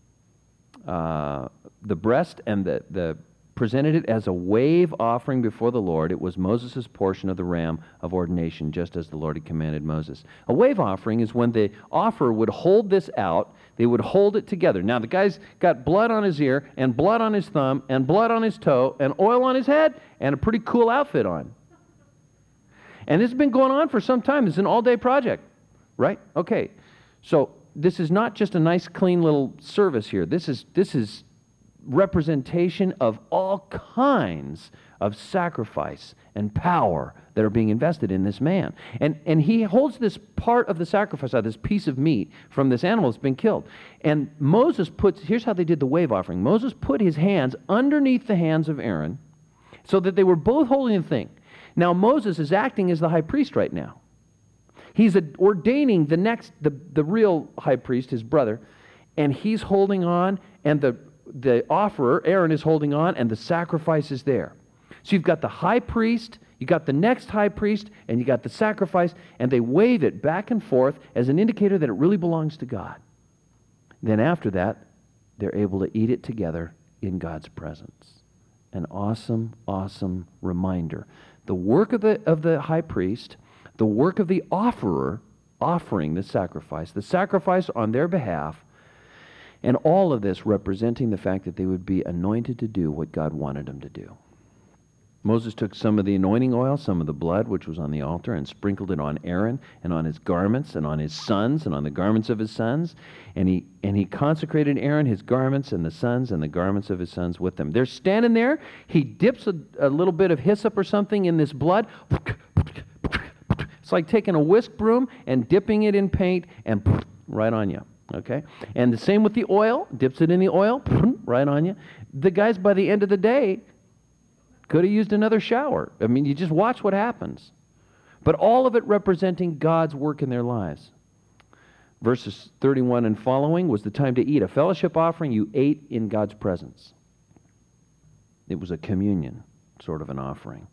the breast and presented it as a wave offering before the Lord. It was Moses' portion of the ram of ordination, just as the Lord had commanded Moses. A wave offering is when the offerer would hold this out. They would hold it together. Now, the guy's got blood on his ear, and blood on his thumb, and blood on his toe, and oil on his head, and a pretty cool outfit on. And this has been going on for some time. It's an all-day project, right? Okay, so this is not just a nice, clean little service here. This is representation of all kinds of sacrifice and power that are being invested in this man. And he holds this part of the sacrifice out, this piece of meat from this animal that's been killed. And Moses here's how they did the wave offering. Moses put his hands underneath the hands of Aaron so that they were both holding the thing. Now Moses is acting as the high priest right now. He's ordaining the real high priest, his brother, and he's holding on, and the offerer, Aaron, is holding on, and the sacrifice is there. So you've got the high priest, you got the next high priest, and you got the sacrifice, and they wave it back and forth as an indicator that it really belongs to God. Then after that, they're able to eat it together in God's presence. An awesome, awesome reminder. The work of the high priest, the work of the offerer offering the sacrifice on their behalf, and all of this representing the fact that they would be anointed to do what God wanted them to do. Moses took some of the anointing oil, some of the blood, which was on the altar, and sprinkled it on Aaron and on his garments and on his sons and on the garments of his sons. And he consecrated Aaron, his garments, and the sons and the garments of his sons with them. They're standing there. He dips a little bit of hyssop or something in this blood. It's like taking a whisk broom and dipping it in paint and right on you. Okay? And the same with the oil. Dips it in the oil, right on you. The guys, by the end of the day, could have used another shower. I mean, you just watch what happens. But all of it representing God's work in their lives. Verses 31 and following was the time to eat. A fellowship offering, you ate in God's presence. It was a communion, sort of an offering.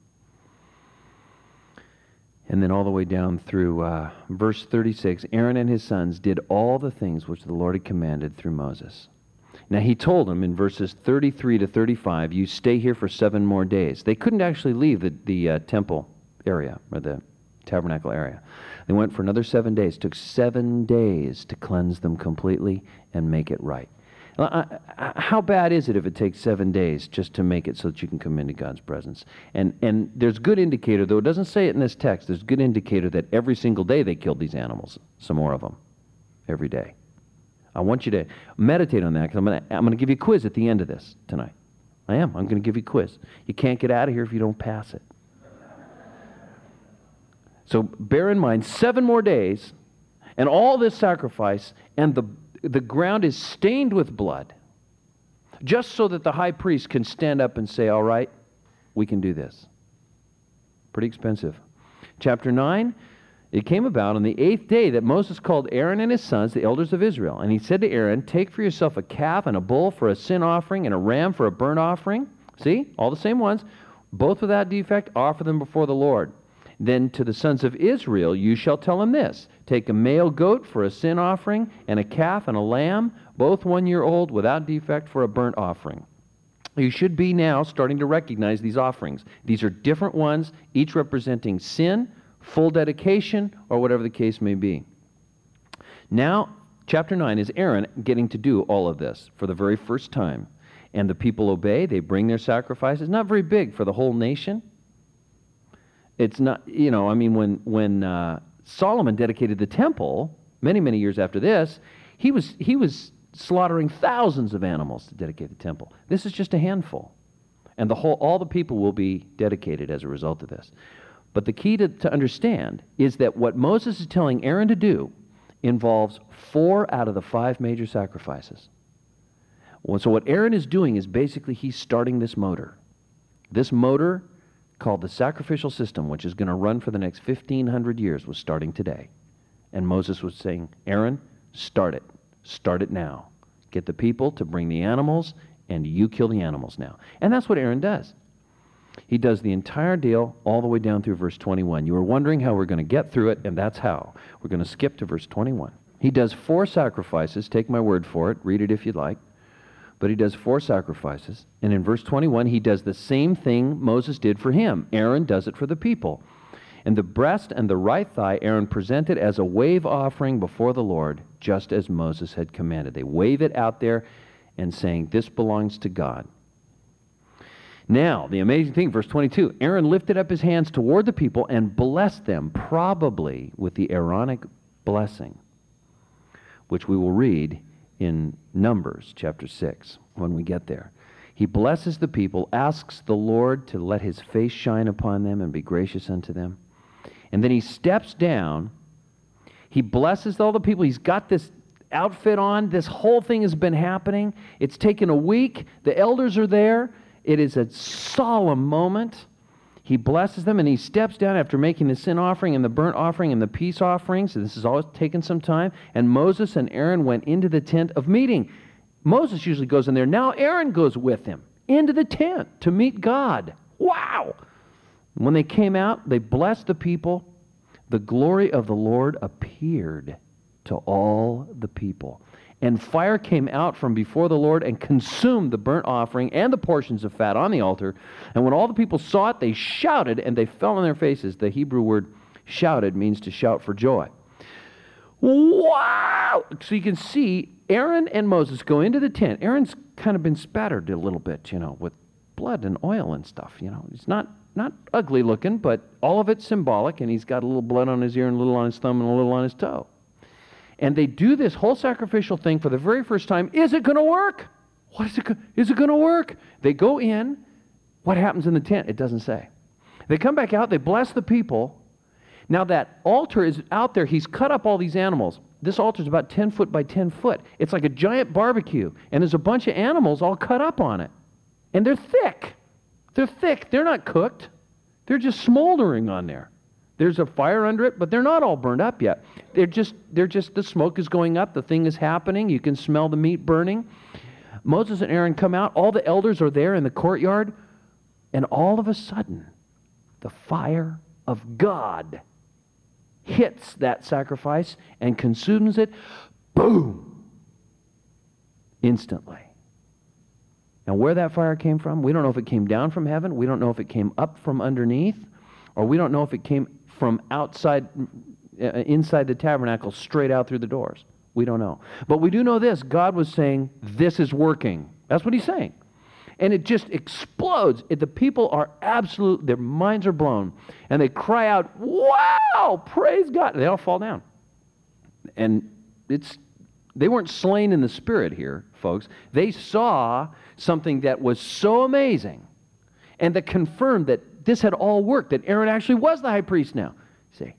And then all the way down through verse 36, Aaron and his sons did all the things which the Lord had commanded through Moses. Now he told them in verses 33 to 35, you stay here for 7 more days. They couldn't actually leave the temple area, or the tabernacle area. They went for another 7 days. It took 7 days to cleanse them completely and make it right. How bad is it if it takes 7 days just to make it so that you can come into God's presence? And there's good indicator, though it doesn't say it in this text, there's good indicator that every single day they killed these animals, some more of them, every day. I want you to meditate on that, because I'm going to give you a quiz at the end of this tonight. I'm going to give you a quiz. You can't get out of here if you don't pass it. So bear in mind, 7 more days, and all this sacrifice, and the ground is stained with blood, just so that the high priest can stand up and say, all right, we can do this. Pretty expensive. Chapter 9, it came about on the 8th day that Moses called Aaron and his sons, the elders of Israel. And he said to Aaron, take for yourself a calf and a bull for a sin offering and a ram for a burnt offering. See, all the same ones, both without defect, offer them before the Lord. Then to the sons of Israel you shall tell them this, take a male goat for a sin offering, and a calf and a lamb, both 1 year old, without defect, for a burnt offering. You should be now starting to recognize these offerings. These are different ones, each representing sin, full dedication, or whatever the case may be. Now, chapter 9 is Aaron getting to do all of this for the very first time. And the people obey, they bring their sacrifices, not very big for the whole nation, It's not, I mean, when Solomon dedicated the temple, many, many years after this, he was slaughtering thousands of animals to dedicate the temple. This is just a handful. And all the people will be dedicated as a result of this. But the key to understand is that what Moses is telling Aaron to do involves 4 out of the 5 major sacrifices. Well, so what Aaron is doing is basically he's starting this motor. This motor, called the sacrificial system, which is going to run for the next 1,500 years, was starting today. And Moses was saying, Aaron, start it. Start it now. Get the people to bring the animals, and you kill the animals now. And that's what Aaron does. He does the entire deal all the way down through verse 21. You were wondering how we're going to get through it, and that's how. We're going to skip to verse 21. He does 4 sacrifices. Take my word for it. Read it if you'd like. But he does 4 sacrifices. And in verse 21, he does the same thing Moses did for him. Aaron does it for the people. And the breast and the right thigh Aaron presented as a wave offering before the Lord, just as Moses had commanded. They wave it out there and saying, this belongs to God. Now, the amazing thing, verse 22, Aaron lifted up his hands toward the people and blessed them, probably with the Aaronic blessing, which we will read in Numbers chapter 6 when we get there. He blesses the people, asks the Lord to let his face shine upon them and be gracious unto them. And then he steps down. He blesses all the people. He's got this outfit on. This whole thing has been happening. It's taken a week. The elders are there. It is a solemn moment. He blesses them, and he steps down after making the sin offering and the burnt offering and the peace offering. So this has always taken some time. And Moses and Aaron went into the tent of meeting. Moses usually goes in there. Now Aaron goes with him into the tent to meet God. Wow! When they came out, they blessed the people. The glory of the Lord appeared to all the people. And fire came out from before the Lord and consumed the burnt offering and the portions of fat on the altar. And when all the people saw it, they shouted and they fell on their faces. The Hebrew word shouted means to shout for joy. Wow! So you can see Aaron and Moses go into the tent. Aaron's kind of been spattered a little bit, with blood and oil and stuff. He's not ugly looking, but all of it's symbolic, and he's got a little blood on his ear and a little on his thumb and a little on his toe. And they do this whole sacrificial thing for the very first time. Is it going to work? Is it going to work? They go in. What happens in the tent? It doesn't say. They come back out. They bless the people. Now that altar is out there. He's cut up all these animals. This altar is about 10 foot by 10 foot. It's like a giant barbecue. And there's a bunch of animals all cut up on it. And they're thick. They're thick. They're not cooked. They're just smoldering on there. There's a fire under it, but they're not all burned up yet. They're just, the smoke is going up. The thing is happening. You can smell the meat burning. Moses and Aaron come out. All the elders are there in the courtyard. And all of a sudden, the fire of God hits that sacrifice and consumes it. Boom! Instantly. Now, where that fire came from, we don't know if it came down from heaven. We don't know if it came up from underneath. Or we don't know if it came from outside, inside the tabernacle, straight out through the doors. We don't know. But we do know this. God was saying, this is working. That's what he's saying. And it just explodes. The people are their minds are blown. And they cry out, wow, praise God. They all fall down. And they weren't slain in the spirit here, folks. They saw something that was so amazing and that confirmed that this had all worked, that Aaron actually was the high priest now. See?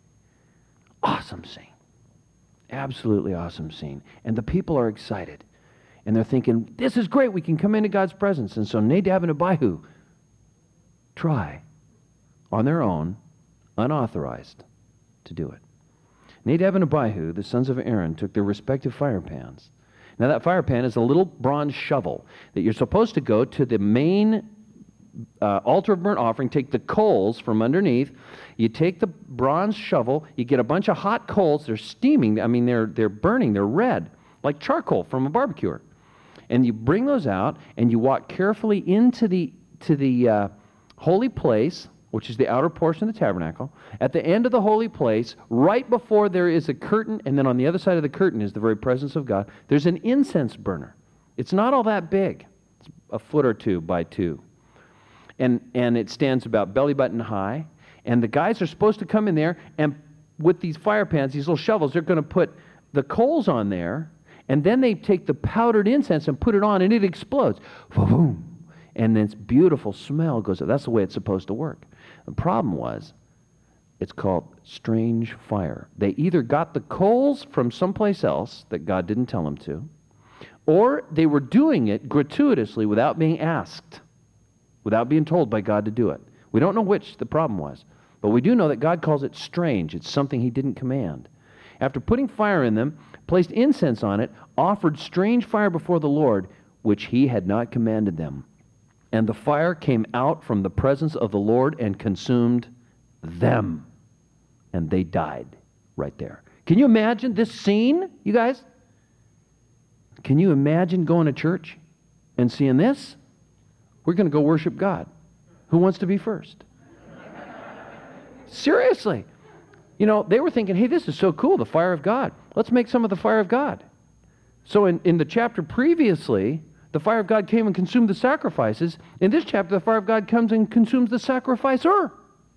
Awesome scene. Absolutely awesome scene. And the people are excited. And they're thinking, this is great, we can come into God's presence. And so Nadab and Abihu try on their own, unauthorized, to do it. Nadab and Abihu, the sons of Aaron, took their respective fire pans. Now that fire pan is a little bronze shovel that you're supposed to go to the main altar of burnt offering, take the coals from underneath, you take the bronze shovel, you get a bunch of hot coals, they're steaming, they're burning, they're red, like charcoal from a barbecue. And you bring those out, and you walk carefully into the holy place, which is the outer portion of the tabernacle. At the end of the holy place, right before there is a curtain, and then on the other side of the curtain is the very presence of God, there's an incense burner. It's not all that big. It's a foot or two by 2. And it stands about belly button high, And the guys are supposed to come in there, and with these fire pans, these little shovels, they're going to put the coals on there, and then they take the powdered incense and put it on, and it explodes. Boom. And this beautiful smell goes up. That's the way it's supposed to work. The problem was, it's called strange fire. They either got the coals from someplace else that God didn't tell them to, or they were doing it gratuitously without being asked, without being told by God to do it. We don't know which the problem was, but we do know that God calls it strange. It's something he didn't command. After putting fire in them, placed incense on it, offered strange fire before the Lord, which he had not commanded them. And the fire came out from the presence of the Lord and consumed them. And they died right there. Can you imagine this scene, you guys? Can you imagine going to church and seeing this? We're going to go worship God. Who wants to be first? Seriously. You know, they were thinking, hey, this is so cool, the fire of God. Let's make some of the fire of God. So in the chapter previously, the fire of God came and consumed the sacrifices. In this chapter, the fire of God comes and consumes the sacrificer.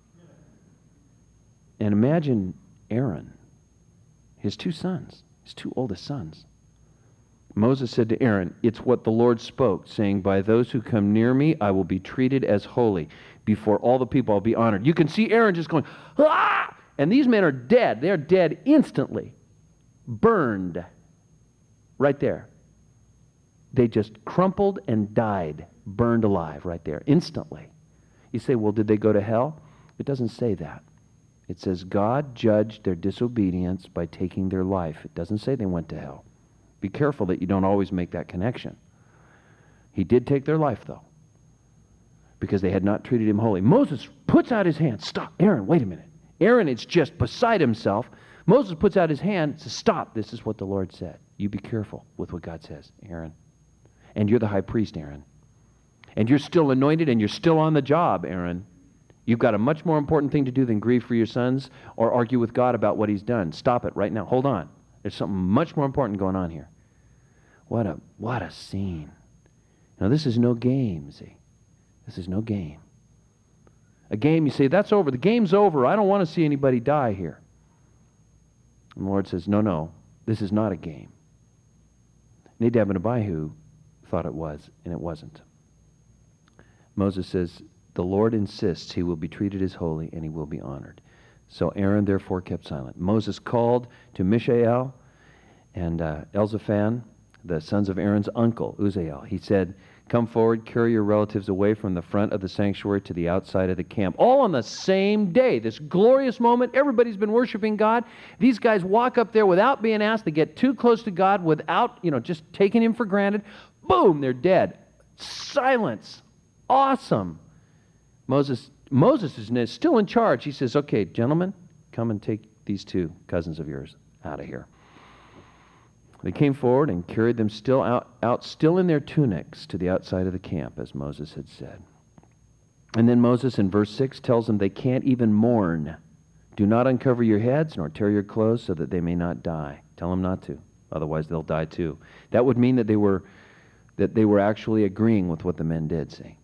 And imagine Aaron, his two sons, his two oldest sons. Moses said to Aaron, it's what the Lord spoke, saying, by those who come near me, I will be treated as holy. Before all the people, I'll be honored. You can see Aaron just going, ah! And these men are dead. They're dead instantly. Burned. Right there. They just crumpled and died, burned alive right there, instantly. You say, well, did they go to hell? It doesn't say that. It says God judged their disobedience by taking their life. It doesn't say they went to hell. Be careful that you don't always make that connection. He did take their life, though, because they had not treated him holy. Moses puts out his hand. Stop. Aaron, wait a minute. Aaron is just beside himself. Moses puts out his hand and says, stop. This is what the Lord said. You be careful with what God says, Aaron. And you're the high priest, Aaron. And you're still anointed and you're still on the job, Aaron. You've got a much more important thing to do than grieve for your sons or argue with God about what he's done. Stop it right now. Hold on. There's something much more important going on here. What a scene. Now, this is no game, see. This is no game. A game, you say, that's over. The game's over. I don't want to see anybody die here. And the Lord says, no, this is not a game. Nadab and Abihu thought it was, and it wasn't. Moses says, the Lord insists he will be treated as holy and he will be honored. So Aaron therefore kept silent. Moses called to Mishael and Elzaphan, the sons of Aaron's uncle, Uzziel. He said, come forward, carry your relatives away from the front of the sanctuary to the outside of the camp. All on the same day, this glorious moment. Everybody's been worshiping God. These guys walk up there without being asked. They get too close to God without, just taking him for granted. Boom, they're dead. Silence. Awesome. Moses is still in charge. He says, okay, gentlemen, come and take these two cousins of yours out of here. They came forward and carried them still out still in their tunics to the outside of the camp, as Moses had said. And then Moses in verse 6 tells them they can't even mourn. Do not uncover your heads nor tear your clothes so that they may not die. Tell them not to. Otherwise they'll die too. That would mean that they were actually agreeing with what the men did, see.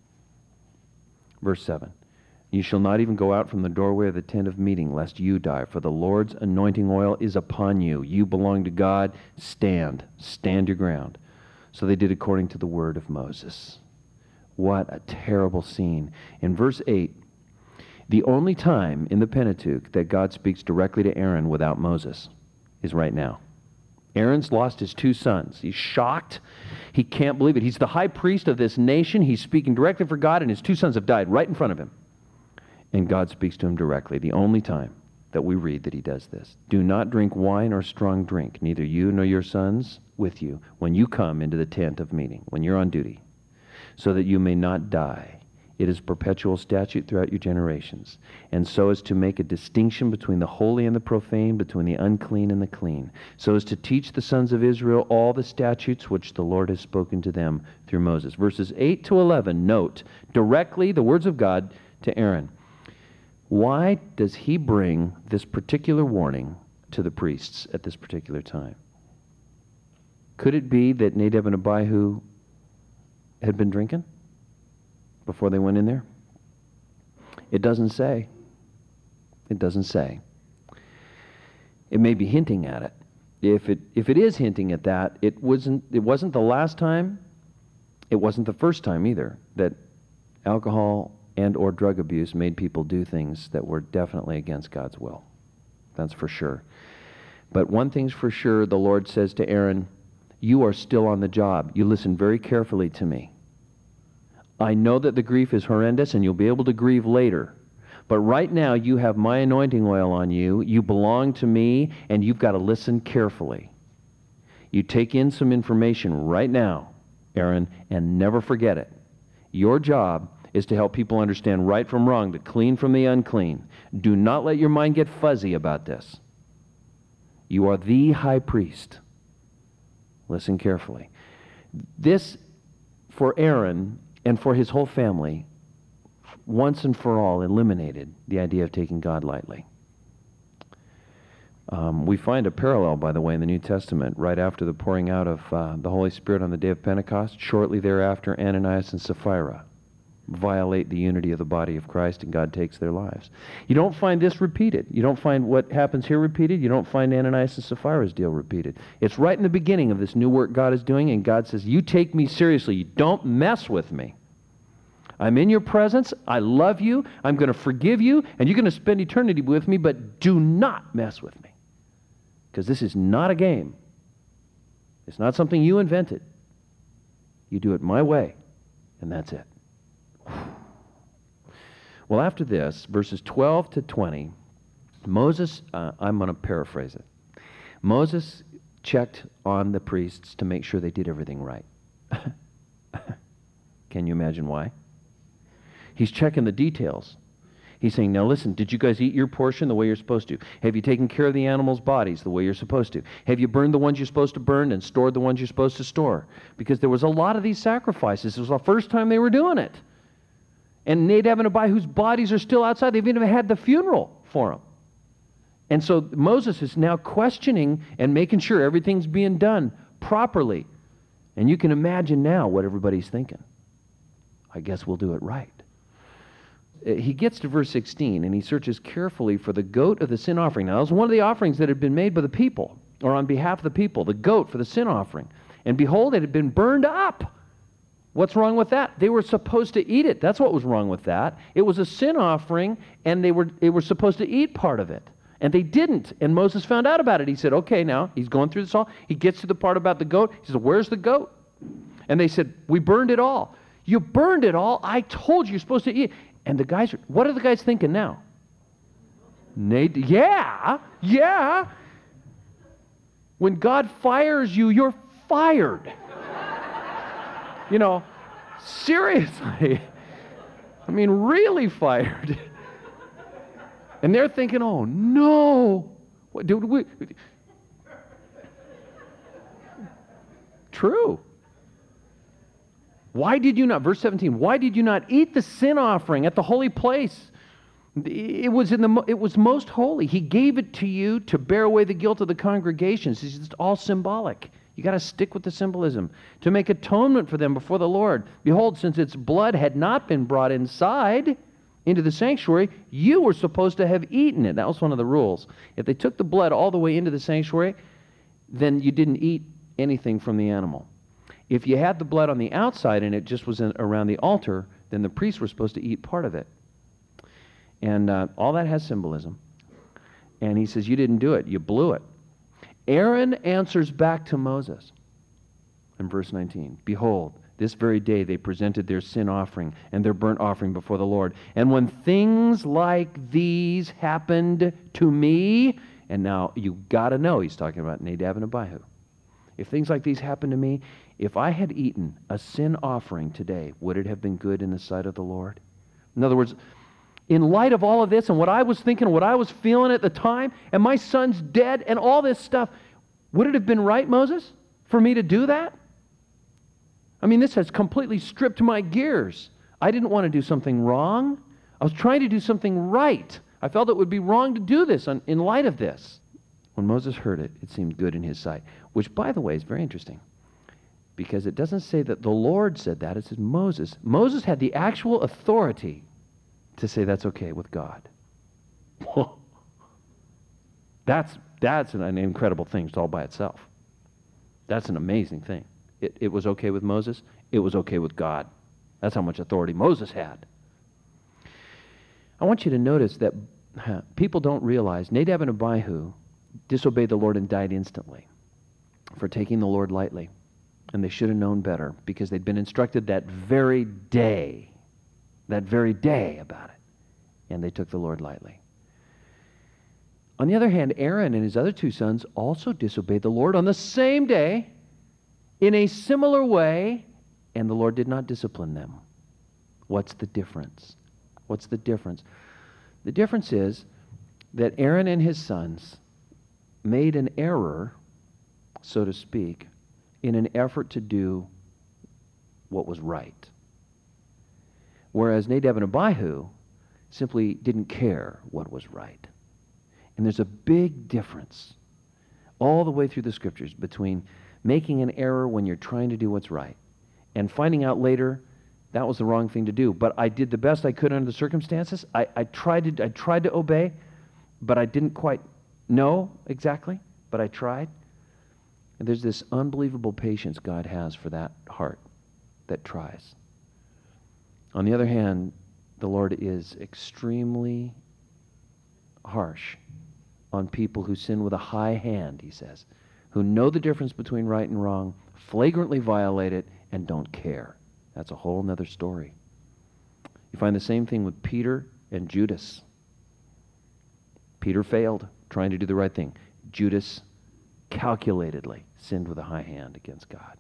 Verse 7. You shall not even go out from the doorway of the tent of meeting, lest you die, for the Lord's anointing oil is upon you. You belong to God. Stand your ground. So they did according to the word of Moses. What a terrible scene. In verse 8, the only time in the Pentateuch that God speaks directly to Aaron without Moses is right now. Aaron's lost his two sons. He's shocked. He can't believe it. He's the high priest of this nation. He's speaking directly for God, and his two sons have died right in front of him. And God speaks to him directly, the only time that we read that he does this. Do not drink wine or strong drink, neither you nor your sons with you, when you come into the tent of meeting, when you're on duty, so that you may not die. It is perpetual statute throughout your generations, and so as to make a distinction between the holy and the profane, between the unclean and the clean, so as to teach the sons of Israel all the statutes which the Lord has spoken to them through Moses. Verses 8 to 11 note directly the words of God to Aaron. Why does he bring this particular warning to the priests at this particular time? Could it be that Nadab and Abihu had been drinking before they went in there? It doesn't say. It doesn't say. It may be hinting at it. If it is hinting at that, it wasn't the last time, it wasn't the first time either, that alcohol and or drug abuse made people do things that were definitely against God's will. That's for sure. But one thing's for sure, the Lord says to Aaron, you are still on the job. You listen very carefully to me. I know that the grief is horrendous and you'll be able to grieve later. But right now you have my anointing oil on you. You belong to me and you've got to listen carefully. You take in some information right now, Aaron, and never forget it. Your job is to help people understand right from wrong, to clean from the unclean. Do not let your mind get fuzzy about this. You are the high priest. Listen carefully. This, for Aaron and for his whole family, once and for all eliminated the idea of taking God lightly. We find a parallel, by the way, in the New Testament, right after the pouring out of the Holy Spirit on the day of Pentecost. Shortly thereafter, Ananias and Sapphira violate the unity of the body of Christ, and God takes their lives. You don't find this repeated. You don't find what happens here repeated. You don't find Ananias and Sapphira's deal repeated. It's right in the beginning of this new work God is doing, and God says, you take me seriously. You don't mess with me. I'm in your presence. I love you. I'm going to forgive you, and you're going to spend eternity with me, but do not mess with me. Because this is not a game. It's not something you invented. You do it my way, and that's it. Well, after this, verses 12 to 20, Moses, I'm going to paraphrase it. Moses checked on the priests to make sure they did everything right. Can you imagine why? He's checking the details. He's saying, now listen, did you guys eat your portion the way you're supposed to? Have you taken care of the animals' bodies the way you're supposed to? Have you burned the ones you're supposed to burn and stored the ones you're supposed to store? Because there was a lot of these sacrifices. It was the first time they were doing it. And Nadab and Abihu, whose bodies are still outside, they've even had the funeral for them. And so Moses is now questioning and making sure everything's being done properly. And you can imagine now what everybody's thinking. I guess we'll do it right. He gets to verse 16, and he searches carefully for the goat of the sin offering. Now, that was one of the offerings that had been made by the people, or on behalf of the people, the goat for the sin offering. And behold, it had been burned up. What's wrong with that? They were supposed to eat it. That's what was wrong with that. It was a sin offering, and they were supposed to eat part of it. And they didn't. And Moses found out about it. He said, okay, now, he's going through this all. He gets to the part about the goat. He says, where's the goat? And they said, we burned it all. You burned it all? I told you you're supposed to eat it. And the guys, what are the guys thinking now? Yeah. When God fires you, you're fired. You know, seriously. I mean, really fired. And they're thinking, oh, no. What, did we? True. Why did you not, verse 17, why did you not eat the sin offering at the holy place? It was most holy. He gave it to you to bear away the guilt of the congregations. It's all symbolic. You got to stick with the symbolism. To make atonement for them before the Lord. Behold, since its blood had not been brought inside into the sanctuary, you were supposed to have eaten it. That was one of the rules. If they took the blood all the way into the sanctuary, then you didn't eat anything from the animal. If you had the blood on the outside and it just was around the altar, then the priests were supposed to eat part of it. And all that has symbolism. And he says, you didn't do it. You blew it. Aaron answers back to Moses in verse 19. Behold, this very day they presented their sin offering and their burnt offering before the Lord. And when things like these happened to me, and now you got to know he's talking about Nadab and Abihu. If things like these happened to me, if I had eaten a sin offering today, would it have been good in the sight of the Lord? In other words, in light of all of this and what I was thinking, what I was feeling at the time, and my son's dead and all this stuff, would it have been right, Moses, for me to do that? I mean, this has completely stripped my gears. I didn't want to do something wrong. I was trying to do something right. I felt it would be wrong to do this in light of this. When Moses heard it, it seemed good in his sight, which, by the way, is very interesting. Because it doesn't say that the Lord said that. It says Moses. Moses had the actual authority to say that's okay with God. That's an incredible thing all by itself. That's an amazing thing. It was okay with Moses. It was okay with God. That's how much authority Moses had. I want you to notice that people don't realize Nadab and Abihu disobeyed the Lord and died instantly for taking the Lord lightly. And they should have known better because they'd been instructed that very day about it. And they took the Lord lightly. On the other hand, Aaron and his other two sons also disobeyed the Lord on the same day in a similar way, and the Lord did not discipline them. What's the difference? What's the difference? The difference is that Aaron and his sons made an error, so to speak, in an effort to do what was right. Whereas Nadab and Abihu simply didn't care what was right. And there's a big difference all the way through the Scriptures between making an error when you're trying to do what's right and finding out later that was the wrong thing to do. But I did the best I could under the circumstances. I tried to obey, but I didn't quite know exactly, but I tried. And there's this unbelievable patience God has for that heart that tries. On the other hand, the Lord is extremely harsh on people who sin with a high hand, he says, who know the difference between right and wrong, flagrantly violate it, and don't care. That's a whole other story. You find the same thing with Peter and Judas. Peter failed trying to do the right thing. Judas calculatedly sinned with a high hand against God.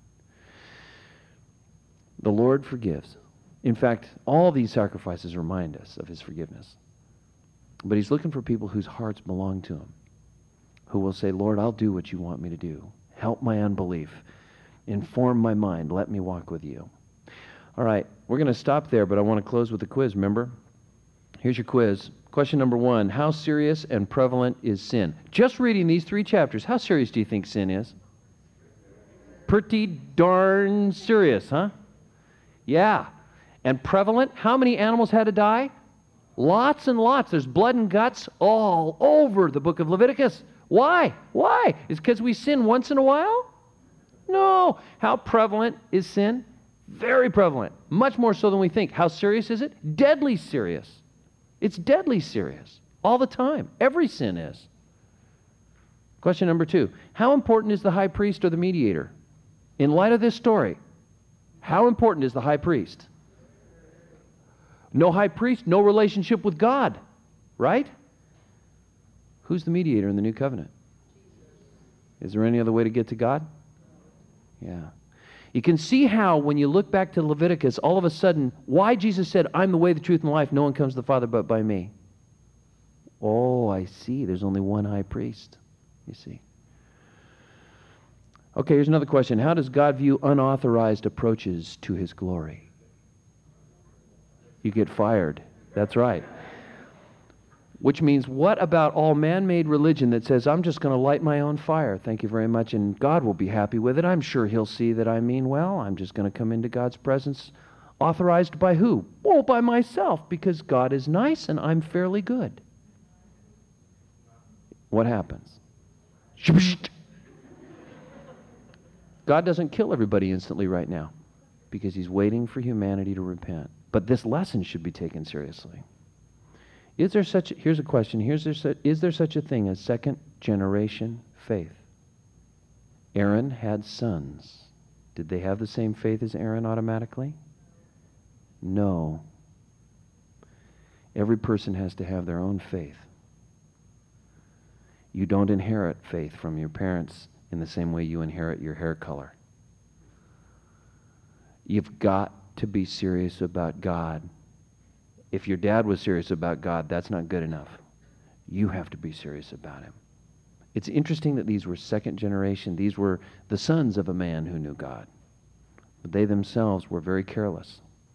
The Lord forgives. In fact, all these sacrifices remind us of his forgiveness. But he's looking for people whose hearts belong to him, who will say, Lord, I'll do what you want me to do. Help my unbelief. Inform my mind. Let me walk with you. All right, we're going to stop there, but I want to close with a quiz, remember? Here's your quiz. Question number 1, how serious and prevalent is sin? Just reading these 3 chapters, how serious do you think sin is? Pretty darn serious, huh? Yeah. And prevalent, how many animals had to die? Lots and lots. There's blood and guts all over the book of Leviticus. Why? Why? Is it because we sin once in a while? No. How prevalent is sin? Very prevalent. Much more so than we think. How serious is it? Deadly serious. It's deadly serious. All the time. Every sin is. Question number 2. How important is the high priest or the mediator? In light of this story, how important is the high priest? No high priest, no relationship with God, right? Who's the mediator in the new covenant? Is there any other way to get to God? Yeah. You can see how when you look back to Leviticus, all of a sudden, why Jesus said, I'm the way, the truth, and the life. No one comes to the Father but by me. Oh, I see. There's only one high priest, you see. Okay, here's another question. How does God view unauthorized approaches to his glory? You get fired. That's right. Which means, what about all man-made religion that says, I'm just going to light my own fire, thank you very much, and God will be happy with it. I'm sure he'll see that I mean well. I'm just going to come into God's presence. Authorized by who? Well, by myself, because God is nice and I'm fairly good. What happens? God doesn't kill everybody instantly right now because he's waiting for humanity to repent. But this lesson should be taken seriously. Is there such, here's a question, is there such a thing as second generation faith? Aaron had sons. Did they have the same faith as Aaron automatically? No. Every person has to have their own faith. You don't inherit faith from your parents in the same way you inherit your hair color. You've got to be serious about God. If your dad was serious about God, that's not good enough. You have to be serious about him. It's interesting that these were second generation. These were the sons of a man who knew God. But they themselves were very careless.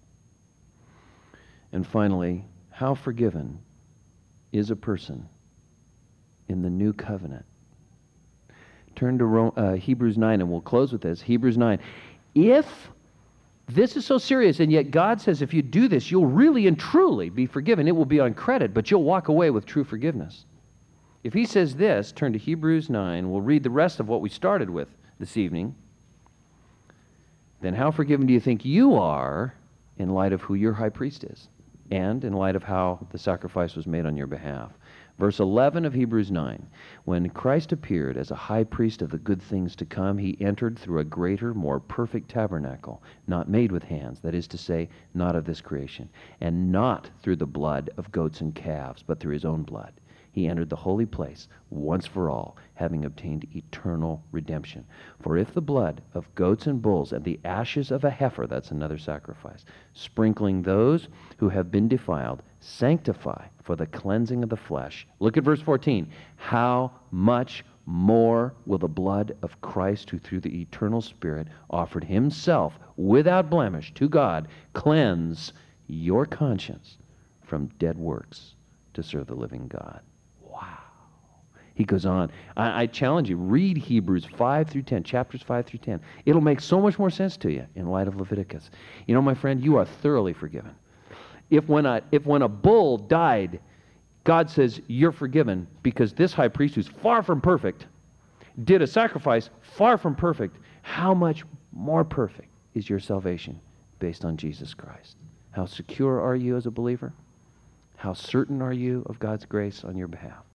And finally, how forgiven is a person in the new covenant? Turn to Hebrews 9, and we'll close with this. Hebrews 9. If this is so serious, and yet God says if you do this, you'll really and truly be forgiven. It will be on credit, but you'll walk away with true forgiveness. If he says this, turn to Hebrews 9. We'll read the rest of what we started with this evening. Then how forgiven do you think you are in light of who your high priest is and in light of how the sacrifice was made on your behalf? Verse 11 of Hebrews 9, when Christ appeared as a high priest of the good things to come, he entered through a greater, more perfect tabernacle, not made with hands, that is to say, not of this creation, and not through the blood of goats and calves, but through his own blood. He entered the holy place once for all, having obtained eternal redemption. For if the blood of goats and bulls and the ashes of a heifer, that's another sacrifice, sprinkling those who have been defiled, sanctify for the cleansing of the flesh. Look at verse 14. How much more will the blood of Christ, who through the eternal Spirit offered himself without blemish to God, cleanse your conscience from dead works to serve the living God? Wow. He goes on. I challenge you, read Hebrews 5 through 10, chapters 5 through 10. It'll make so much more sense to you in light of Leviticus. You know, my friend, you are thoroughly forgiven. If when a bull died, God says, you're forgiven because this high priest, who's far from perfect, did a sacrifice far from perfect, how much more perfect is your salvation based on Jesus Christ? How secure are you as a believer? How certain are you of God's grace on your behalf?